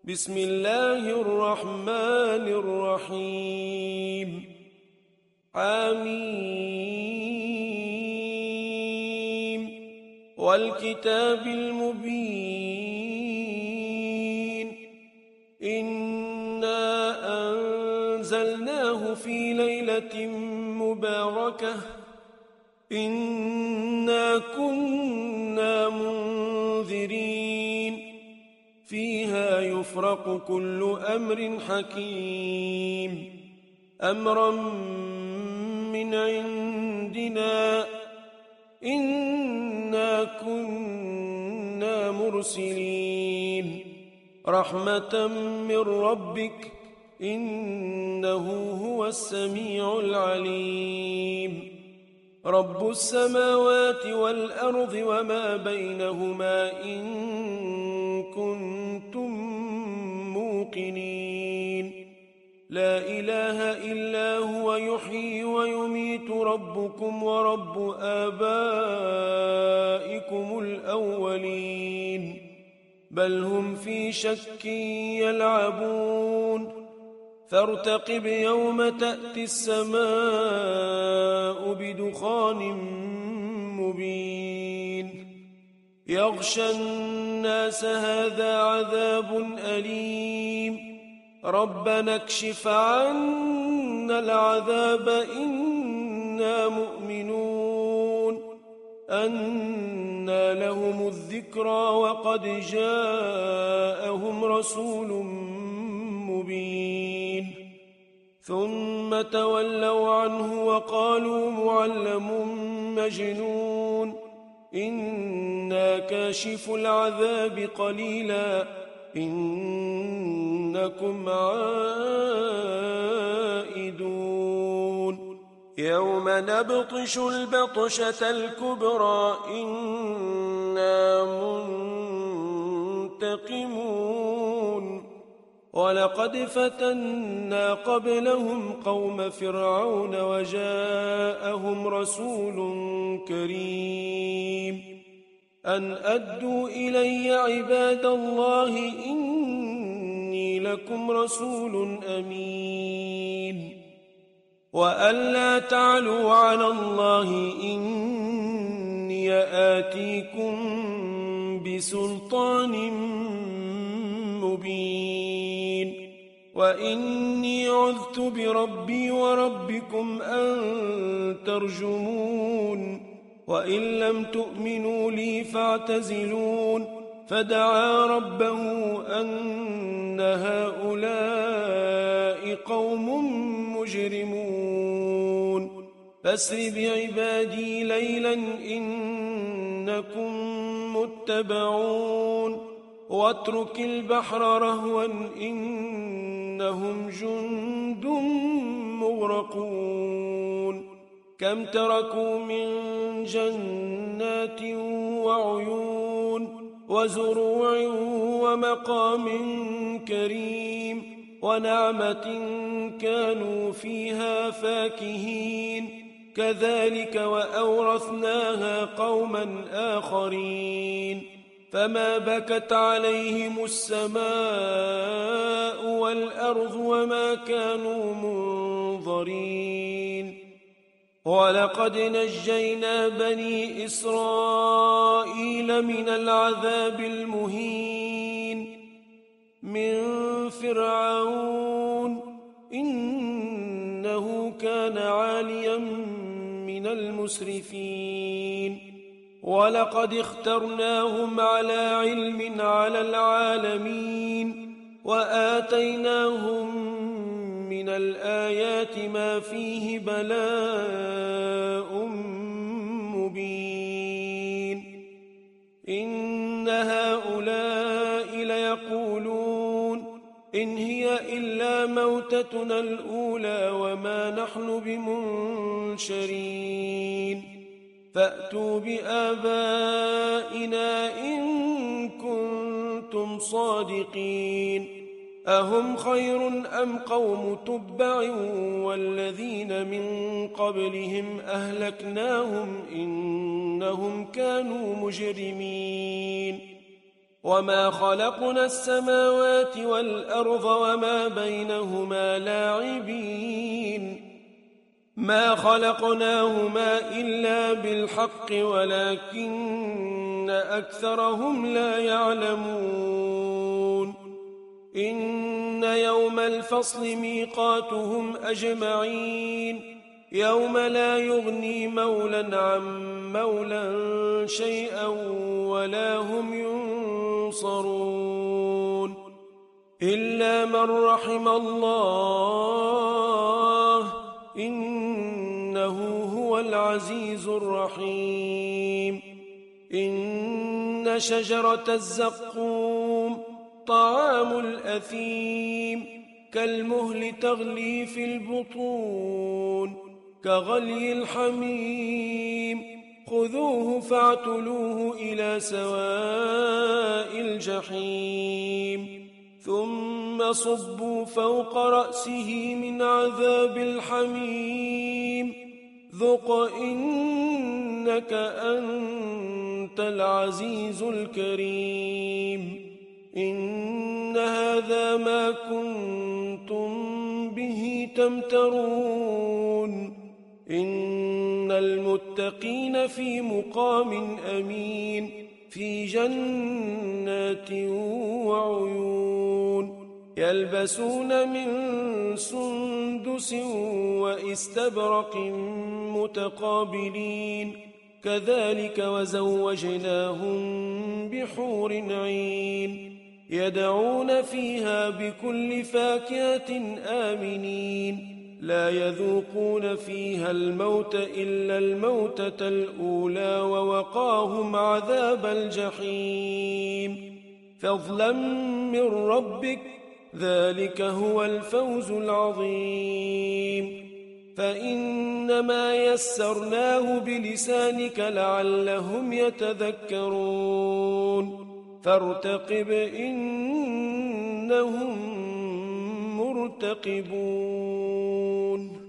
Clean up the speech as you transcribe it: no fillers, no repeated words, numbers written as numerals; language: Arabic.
بسم الله الرحمن الرحيم حميم والكتاب المبين إنا أنزلناه في ليلة مباركة إنا كنا منذرين فيها يفرق كل أمر حكيم أمرا من عندنا إنا كنا مرسلين رحمة من ربك إنه هو السميع العليم رب السماوات والأرض وما بينهما إن كنتم موقنين لا إله إلا هو يحيي ويميت ربكم ورب آبائكم الأولين بل هم في شك يلعبون فارتقب يوم تأتي السماء بدخان مبين يغشى الناس هذا عذاب أليم ربنا اكشف عنا العذاب إنا مؤمنون أنى لهم الذكرى وقد جاءهم رسول مبين ثم تولوا عنه وقالوا معلم مجنون إنا كاشف العذاب قليلا إنكم عائدون يوم نبطش البطشة الكبرى إنا منتقمون ولقد فتنا قبلهم قوم فرعون وجاءهم رسول كريم أن أدوا إلي عباد الله إني لكم رسول أمين وأن لا تعلوا على الله إني آتيكم بسلطان مبين وإني عذت بربي وربكم أن ترجمون وإن لم تؤمنوا لي فاعتزلون فدعا ربه أن هؤلاء قوم مجرمون فاسر بعبادي ليلا إنكم متبعون واترك البحر رهوا إنهم جند مغرقون كم تركوا من جنات وعيون وزروع ومقام كريم ونعمة كانوا فيها فاكهين كذلك وأورثناها قوما آخرين فما بكت عليهم السماء والأرض وما كانوا منظرين ولقد نجينا بني إسرائيل من العذاب المهين من فرعون إنه كان عاليا من المسرفين ولقد اخترناهم على علم على العالمين وآتيناهم من الآيات ما فيه بلاء مبين إن هؤلاء ليقولون إن هي إلا موتتنا الأولى وما نحن بمنشرين فأتوا بآبائنا إن كنتم صادقين أهم خير أم قوم تبع والذين من قبلهم أهلكناهم إنهم كانوا مجرمين وما خلقنا السماوات والأرض وما بينهما لاعبين ما خلقناهما إلا بالحق ولكن أكثرهم لا يعلمون إن يوم الفصل ميقاتهم أجمعين يوم لا يغني مولى عن مولى شيئا ولا هم ينصرون إلا من رحم الله إنه هو العزيز الرحيم إن شجرة الزقوم طعام الأثيم كالمهل تغلي في البطون كغلي الحميم خذوه فاعتلوه إلى سواء الجحيم ثم صبوا فوق رأسه من عذاب الحميم ذق إنك أنت العزيز الكريم إن هذا ما كنتم به تمترون إن المتقين في مقام أمين في جنات وعيون يلبسون من سندس وإستبرق متقابلين كذلك وزوجناهم بحور عين يدعون فيها بكل فاكهة آمنين لا يذوقون فيها الموت إلا الموتة الأولى ووقاهم عذاب الجحيم فضلا من ربك ذلك هو الفوز العظيم فإنما يسرناه بلسانك لعلهم يتذكرون فارتقب إنهم مرتقبون